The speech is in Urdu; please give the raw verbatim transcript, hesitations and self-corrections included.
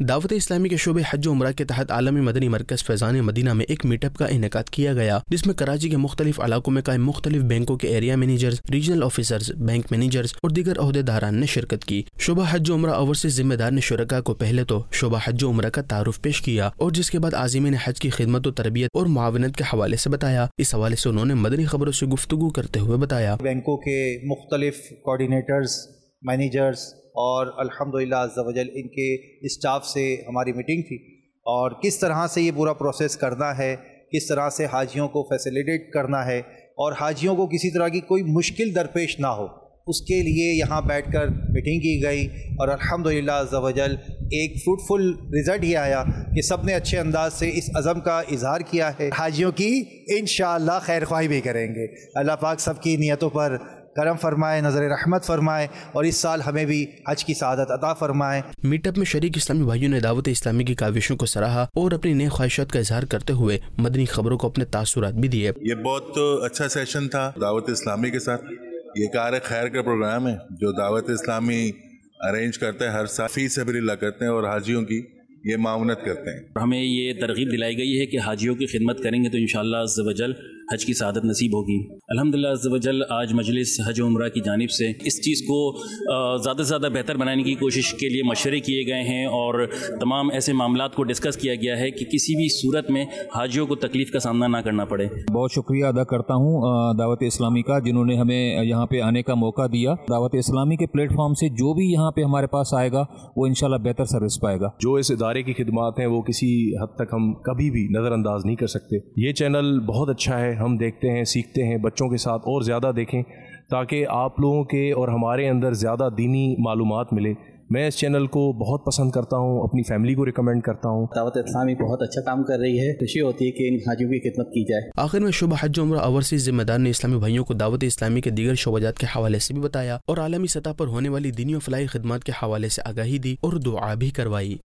دعوت اسلامی کے شعبے حج و عمرہ کے تحت عالمی مدنی مرکز فیضان مدینہ میں ایک میٹ اپ کا انعقاد کیا گیا، جس میں کراچی کے مختلف علاقوں میں قائم مختلف بینکوں کے area managers, regional officers, bank managers اور دیگر عہدیداران نے شرکت کی۔ شعبہ حج و عمرہ اوورسیز ذمہ دار نے شرکاء کو پہلے تو شعبہ حج و عمرہ کا تعارف پیش کیا اور جس کے بعد عازمین حج کی خدمت و تربیت اور معاونت کے حوالے سے بتایا۔ اس حوالے سے انہوں نے مدنی خبروں سے گفتگو کرتے ہوئے بتایا، بینکوں کے مختلف کوآرڈینیٹرز، مینیجرز اور الحمدللہ عز و جل ان کے اسٹاف سے ہماری میٹنگ تھی، اور کس طرح سے یہ پورا پروسیس کرنا ہے، کس طرح سے حاجیوں کو فیسیلیٹیٹ کرنا ہے اور حاجیوں کو کسی طرح کی کوئی مشکل درپیش نہ ہو، اس کے لیے یہاں بیٹھ کر میٹنگ کی گئی، اور الحمدللہ عز و جل ایک فروٹفل رزلٹ یہ آیا کہ سب نے اچھے انداز سے اس عزم کا اظہار کیا ہے۔ حاجیوں کی انشاءاللہ خیر خواہی بھی کریں گے۔ اللہ پاک سب کی نیتوں پر کرم فرمائے، نظر رحمت فرمائے، اور اس سال ہمیں بھی حج کی سعادت عطا فرمائے۔ میٹ اپ میں شریک اسلامی بھائیوں نے دعوت اسلامی کی کاوشوں کو سراہا اور اپنی نیک خواہشات کا اظہار کرتے ہوئے مدنی خبروں کو اپنے تاثرات بھی دیے۔ یہ بہت اچھا سیشن تھا دعوت اسلامی کے ساتھ۔ یہ کار خیر کا پروگرام ہے جو دعوت اسلامی ارینج کرتے ہیں، ہر سال فی سبیل اللہ کرتے ہیں اور حاجیوں کی یہ معاونت کرتے ہیں۔ ہمیں یہ ترغیب دلائی گئی ہے کہ حاجیوں کی خدمت کریں گے تو انشاءاللہ عز و جل حج کی سعادت نصیب ہوگی۔ الحمدللہ عز و جل آج مجلس حج و عمرہ کی جانب سے اس چیز کو زیادہ سے زیادہ بہتر بنانے کی کوشش کے لیے مشورے کیے گئے ہیں، اور تمام ایسے معاملات کو ڈسکس کیا گیا ہے کہ کسی بھی صورت میں حاجیوں کو تکلیف کا سامنا نہ کرنا پڑے۔ بہت شکریہ ادا کرتا ہوں دعوت اسلامی کا، جنہوں نے ہمیں یہاں پہ آنے کا موقع دیا۔ دعوت اسلامی کے پلیٹ فارم سے جو بھی یہاں پہ ہمارے پاس آئے گا وہ انشاءاللہ بہتر سروس پائے گا۔ جو اس ادارے کی خدمات ہیں وہ کسی حد تک ہم کبھی بھی نظر انداز نہیں کر سکتے۔ یہ چینل بہت اچھا ہے، ہم دیکھتے ہیں، سیکھتے ہیں، بچوں کے ساتھ اور زیادہ دیکھیں تاکہ آپ لوگوں کے اور ہمارے اندر زیادہ دینی معلومات ملے۔ میں اس چینل کو بہت پسند کرتا ہوں، اپنی فیملی کو ریکمینڈ کرتا ہوں۔ دعوت اسلامی بہت اچھا کام کر رہی ہے، خوشی ہوتی ہے کہ ان حاجیوں کی خدمت کی جائے۔ آخر میں شعبہ حج و عمرہ اوورسیز ذمہ دار نے اسلامی بھائیوں کو دعوت اسلامی کے دیگر شعبات کے حوالے سے بھی بتایا اور عالمی سطح پر ہونے والی دینی و فلاحی خدمات کے حوالے سے آگاہی دی اور دعا بھی کروائی۔